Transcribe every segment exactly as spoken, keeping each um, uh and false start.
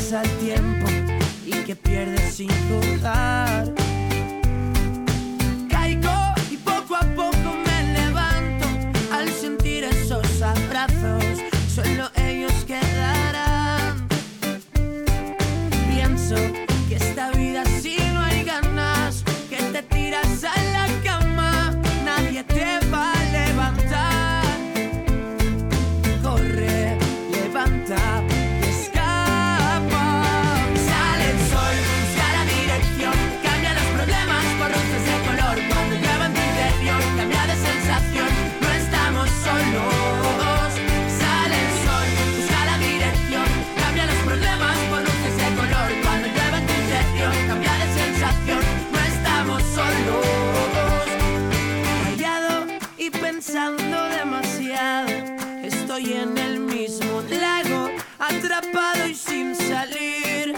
pasa el tiempo y que pierdes sin jugar. Caigo y poco a poco me levanto al sentir esos abrazos, solo ellos quedarán. Pienso que esta vida si no hay ganas, que te tiras a la cama, nadie te va a levantar. Corre, levanta, escapa. Sale el sol, busca la dirección, cambia los problemas por luces de color. Cuando llueva en tu interior, cambia de sensación, no estamos solos. Sale el sol, busca la dirección, cambia los problemas por luces de color. Cuando llueva en tu interior, cambia de sensación, no estamos solos. Callado y pensando demasiado, estoy en el mismo lago, atrapado y sin salir.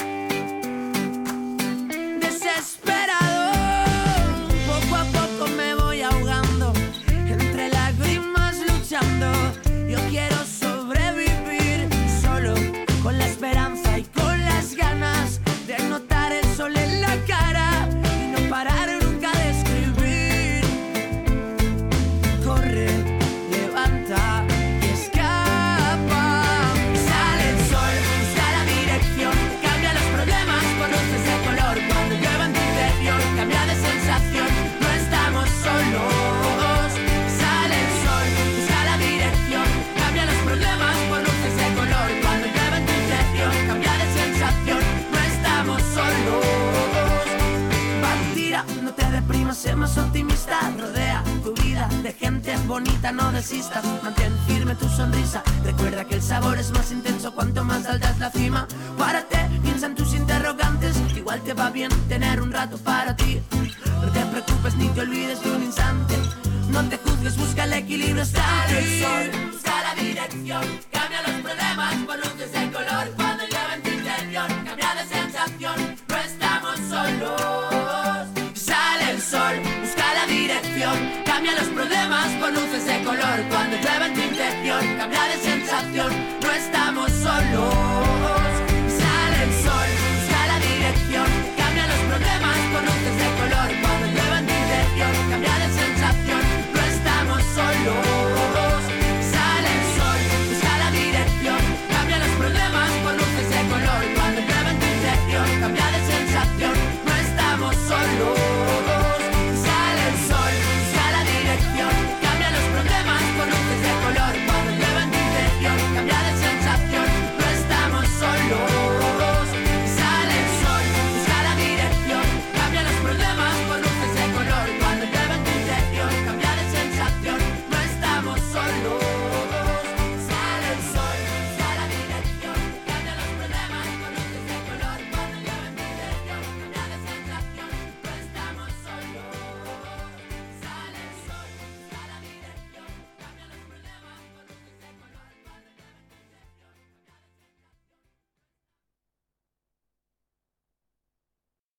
Desesperado, poco a poco me voy ahogando, entre lágrimas luchando. Yo quiero sobrevivir, solo con la esperanza y con las ganas de notar el sol en la cara y no parar nunca de escribir. Corre, levanta, escapa. Sale el sol, busca la dirección, cambia los problemas por luces de color. Cuando llueva en tu interior, cambia de sensación, no estamos solos. Sale el sol, busca la dirección, cambia los problemas por luces de color. Cuando llueva en tu interior, cambia de sensación, no estamos solos. Mentira, no te deprimas, sé más optimista. Rodea tu vida de gente bonita, no desistas. Mantén firme tu sonrisa, recuerda que el sabor es más intenso cuanto más alta es la cima. Párate, piensa en tus interrogantes, igual te va bien tener un rato para ti. No te preocupes ni te olvides de un instante, no te juzgues, busca el equilibrio. Sale el sol, busca la dirección, cambia los problemas por luces de color. Cuando llueva en tu interior, cambia de sensación, no estamos solos. Sale el sol, busca la dirección, cambia los problemas por luces de color. Cuando llueva en tu interior, cambia de sensación,